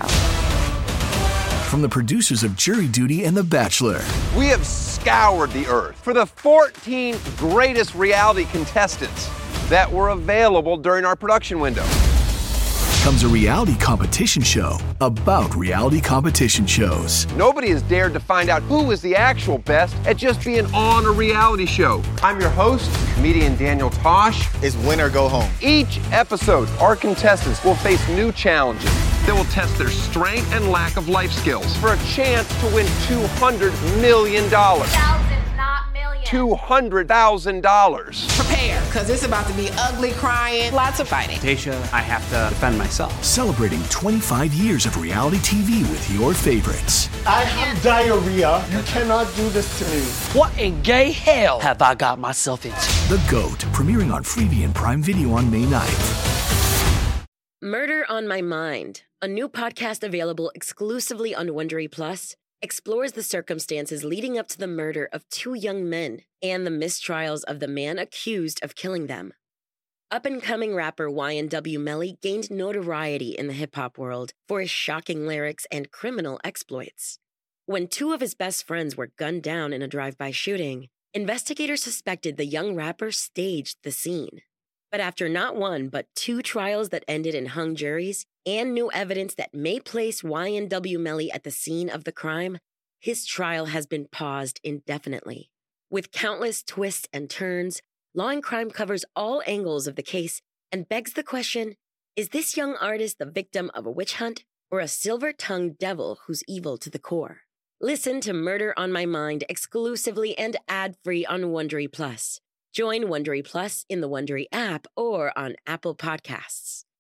From the producers of Jury Duty and The Bachelor, We have scoured the earth for the fourteen greatest reality contestants that were available during our production window. comes a reality competition show about reality competition shows. Nobody has dared to find out who is the actual best at just being on a reality show. I'm your host, comedian Daniel Tosh. It's win or go home. Each episode, our contestants will face new challenges that will test their strength and lack of life skills for a chance to win two hundred million dollars. Thousands, not millions. two hundred thousand dollars. Prepare, because it's about to be ugly, crying, lots of fighting. Tasha, I have to defend myself. Celebrating twenty-five years of reality T V with your favorites. I have diarrhea. You cannot do this to me. What in gay hell have I got myself into? The GOAT, premiering on Freevee and Prime Video on May ninth. Murder on My Mind, a new podcast available exclusively on Wondery Plus, explores the circumstances leading up to the murder of two young men and the mistrials of the man accused of killing them. Up-and-coming rapper Y N W Melly gained notoriety in the hip-hop world for his shocking lyrics and criminal exploits. When two of his best friends were gunned down in a drive-by shooting, investigators suspected the young rapper staged the scene. But after not one, but two trials that ended in hung juries and new evidence that may place Y N W Melly at the scene of the crime, his trial has been paused indefinitely. With countless twists and turns, Law and Crime covers all angles of the case and begs the question, is this young artist the victim of a witch hunt or a silver-tongued devil who's evil to the core? Listen to Murder on My Mind exclusively and ad-free on Wondery Plus. Join Wondery Plus in the Wondery app or on Apple Podcasts.